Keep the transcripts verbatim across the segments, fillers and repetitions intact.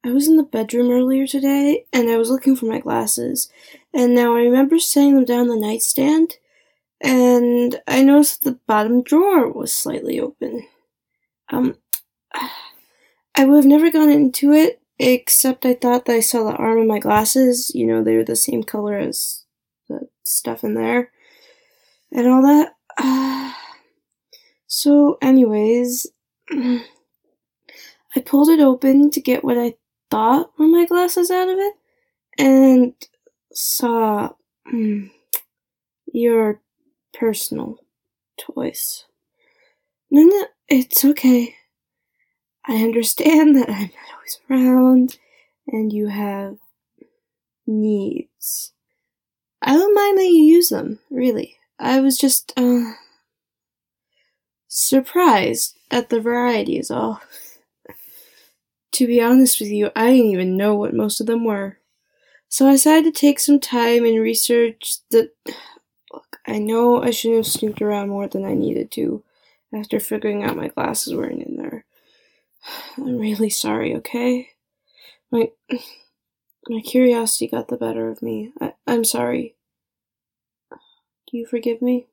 I was in the bedroom earlier today, and I was looking for my glasses, and now I remember setting them down the nightstand, and I noticed the bottom drawer was slightly open. Um, I would have never gone into it, except I thought that I saw the arm of my glasses. You know, they were the same color as the stuff in there, and all that. Uh, so, anyways, I pulled it open to get what I thought were my glasses out of it, and saw mm, your personal toys. No, no, it's okay. I understand that I'm not always around, and you have needs. I don't mind that you use them, really. I was just, uh, surprised at the variety is all. To be honest with you, I didn't even know what most of them were. So I decided to take some time and research the... Look, I know I shouldn't have snooped around more than I needed to, after figuring out my glasses weren't in there. I'm really sorry, okay? My... My curiosity got the better of me. I, I'm sorry. Do you forgive me?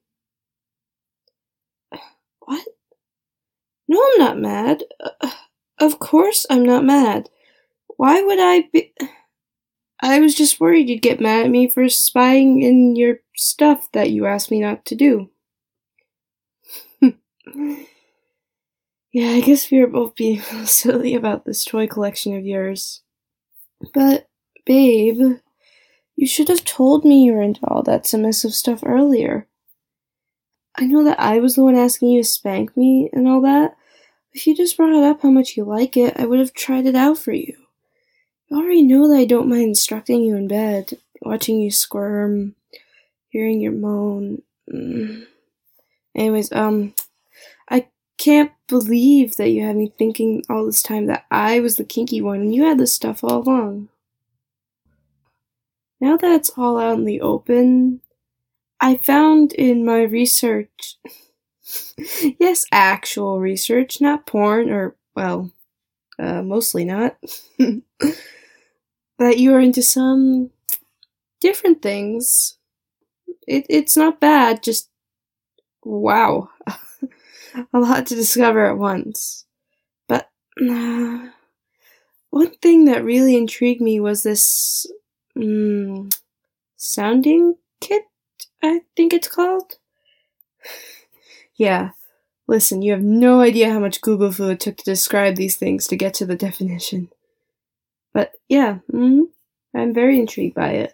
What? No, I'm not mad. Uh, of course I'm not mad. Why would I be... I was just worried you'd get mad at me for spying in your stuff that you asked me not to do. Yeah, I guess we were both being silly about this toy collection of yours. But, babe, you should have told me you were into all that submissive stuff earlier. I know that I was the one asking you to spank me and all that. If you just brought up how much you like it, I would have tried it out for you. You already know that I don't mind instructing you in bed, watching you squirm, hearing your moan. Mm. Anyways, um, I can't believe that you had me thinking all this time that I was the kinky one and you had this stuff all along. Now that it's all out in the open, I found in my research, yes, actual research, not porn, or, well, uh, mostly not, that you are into some different things. It, it's not bad, just, wow, a lot to discover at once. But, uh, one thing that really intrigued me was this, um, sounding kit, I think it's called? Yeah, listen, you have no idea how much Google foo it took to describe these things to get to the definition. But, yeah, mm, I'm very intrigued by it.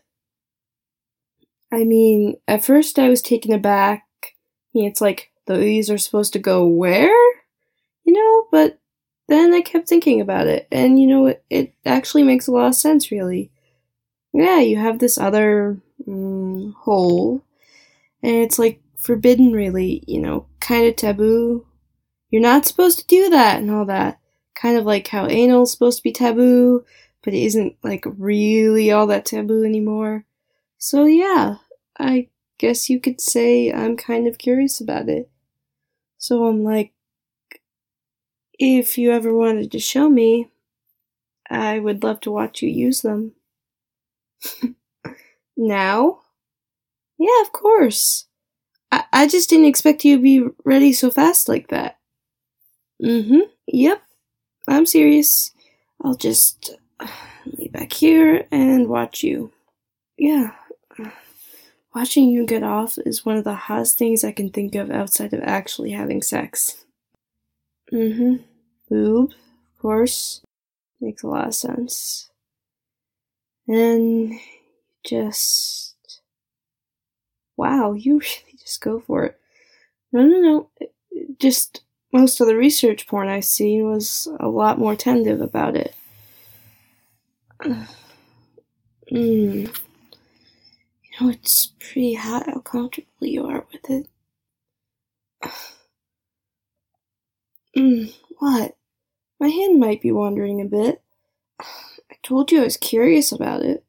I mean, at first I was taken aback. Yeah, it's like, these are supposed to go where? You know, but then I kept thinking about it, and you know, it, it actually makes a lot of sense, really. Yeah, you have this other mm, hole, and it's like forbidden, really, you know, kind of taboo. You're not supposed to do that and all that. Kind of like how anal's supposed to be taboo, but it isn't, like, really all that taboo anymore. So yeah, I guess you could say I'm kind of curious about it. So I'm like, if you ever wanted to show me, I would love to watch you use them. Now? Yeah, of course. I, I just didn't expect you to be ready so fast like that. Mm-hmm. Yep. I'm serious. I'll just lay back here and watch you. Yeah. Watching you get off is one of the hottest things I can think of outside of actually having sex. Mm-hmm. Boob, of course. Makes a lot of sense. And just... Wow, you really just go for it. No, no, no. Just most of the research porn I've seen was a lot more tentative about it. Mmm. You know, it's pretty hot how comfortable you are with it. Mmm, what? My hand might be wandering a bit. I told you I was curious about it.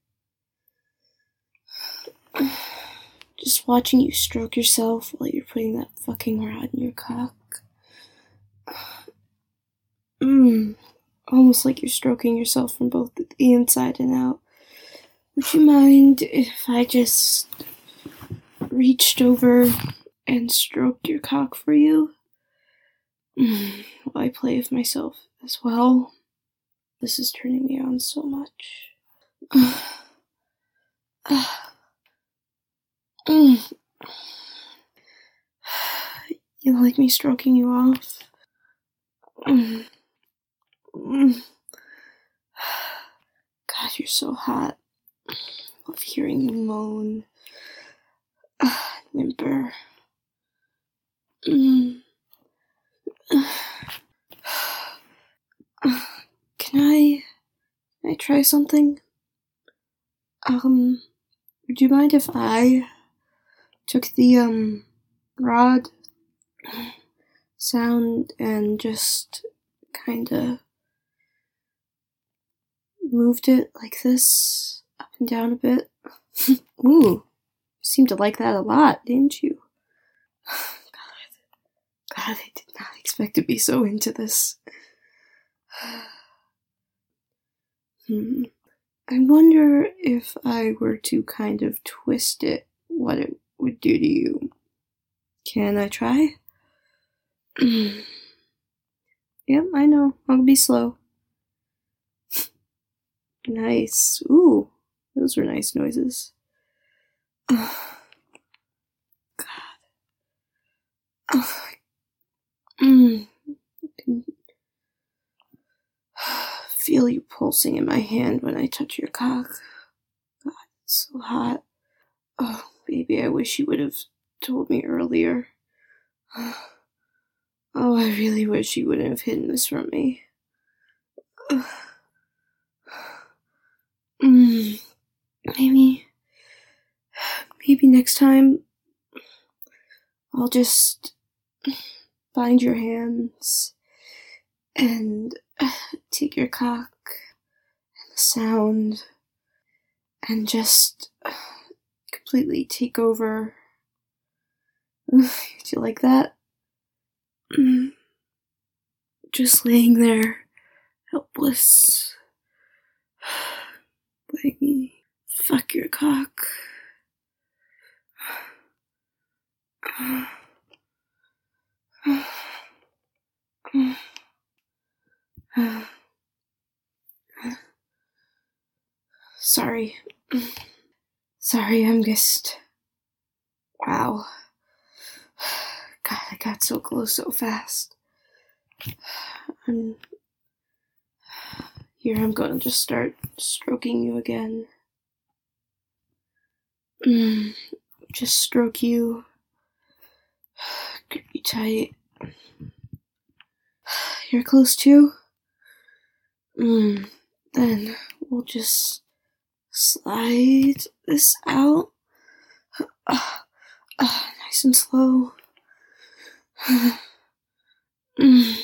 Just watching you stroke yourself while you're putting that fucking rod in your cock. Mmm. almost like you're stroking yourself from both the inside and out. Would you mind if I just reached over and stroked your cock for you? Mm, while I play with myself as well. This is turning me on so much. Uh, uh, mm. You like me stroking you off? Mm. Mm. God, you're so hot. I love hearing you moan. Uh, whimper. Mm. Uh, can I... Can I try something? Um, would you mind if I took the, um, rod sound and just kinda moved it like this, up and down a bit? Ooh, you seemed to like that a lot, didn't you? God, God, I did not expect to be so into this. Hmm. I wonder if I were to kind of twist it, what it would do to you. Can I try? Yep, I know. I'll be slow. Nice. Ooh, those were nice noises. Oh, God. Oh, mm. I can feel you pulsing in my hand when I touch your cock. God, it's so hot. Oh, baby, I wish you would have told me earlier. Oh, I really wish you wouldn't have hidden this from me. Mm, maybe, maybe next time I'll just bind your hands and take your cock and the sound and just completely take over. Do you like that? Just laying there, helpless. Let me fuck your cock. Sorry. Sorry, I'm just... Wow. God, I got so close so fast. I'm... Here, I'm gonna just start stroking you again. Mm, just stroke you. Grip you tight. You're close too? Mm, then we'll just slide this out. Uh, uh, nice and slow. Mm.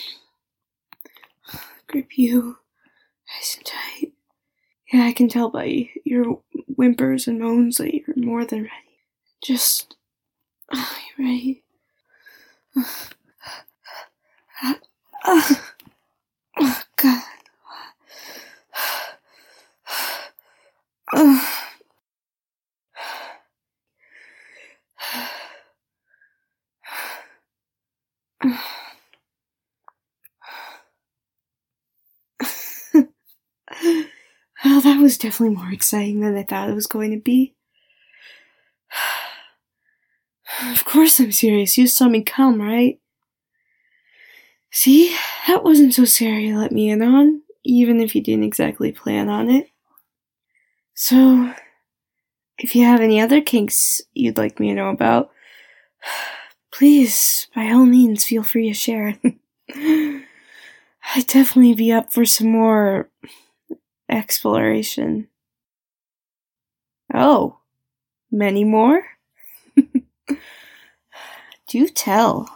Grip you nice and tight. Yeah, I can tell by your whimpers and moans that you're more than ready. Just, oh, you ready? Uh, uh, oh, God. Uh, Well, that was definitely more exciting than I thought it was going to be. Of course I'm serious. You saw me come, right? See? That wasn't so scary to let me in on, even if you didn't exactly plan on it. So, if you have any other kinks you'd like me to know about, please, by all means, feel free to share. I'd definitely be up for some more exploration. Oh, many more? Do tell.